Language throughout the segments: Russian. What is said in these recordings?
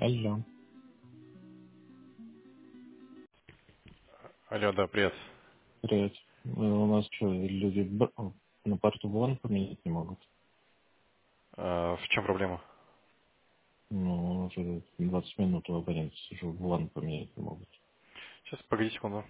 Алло, Алло, да, привет. привет. У нас что, люди на порту вон поменять не могут? В чем проблема? Ну, уже 20 минут у абонента сижу, вон поменять не могут. Сейчас, погоди секунду.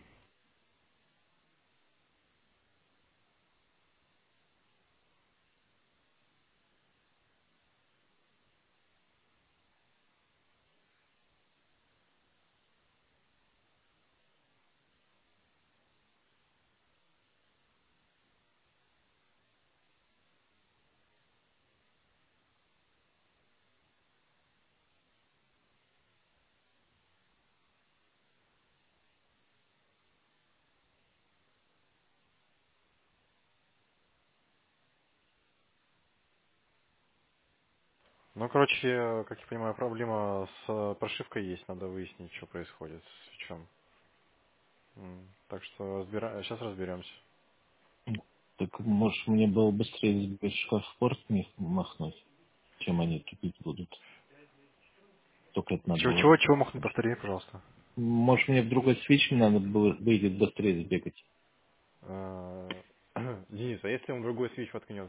Ну, короче, как я понимаю, проблема с прошивкой есть. Надо выяснить, что происходит с свечом. Так что сейчас разберемся. Так, может, мне было быстрее сбегать в шкаф в порт махнуть, чем они тупить будут. Только это надо Чего, было. чего, чего махнуть, повтори, пожалуйста. Может, мне в другой свич надо было выйдет быстрее сбегать. Э, Денис, а если он другой свич воткнет?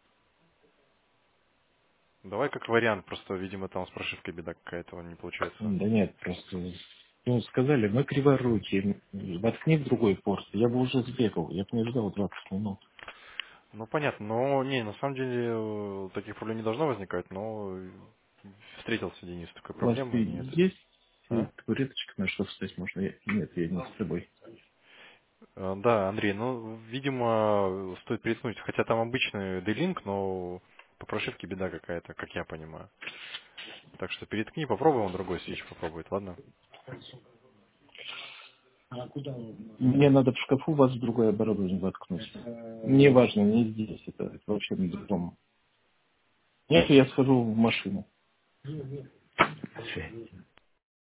Давай как вариант, просто, видимо, там с прошивкой беда какая-то, он не получается. Да нет, просто ну, сказали, мы криворукие, воткни в другой порт. Я бы уже сбегал, я бы не ждал 20 минут. Ну, понятно, но, не, на самом деле, таких проблем не должно возникать, но встретился Денис с такой У вас проблемой, и это... есть А? табуреточка, на что встать можно? Нет, я не с собой. Да, Андрей, ну, видимо, стоит переткнуть, хотя там обычный D-Link, но по прошивке беда какая-то, как я понимаю. Так что переткни, попробуй, он другой свич попробует, ладно? Мне надо в шкафу вас в другое оборудование воткнуть. Мне важно, не здесь, это вообще на другом. Нет, я схожу в машину.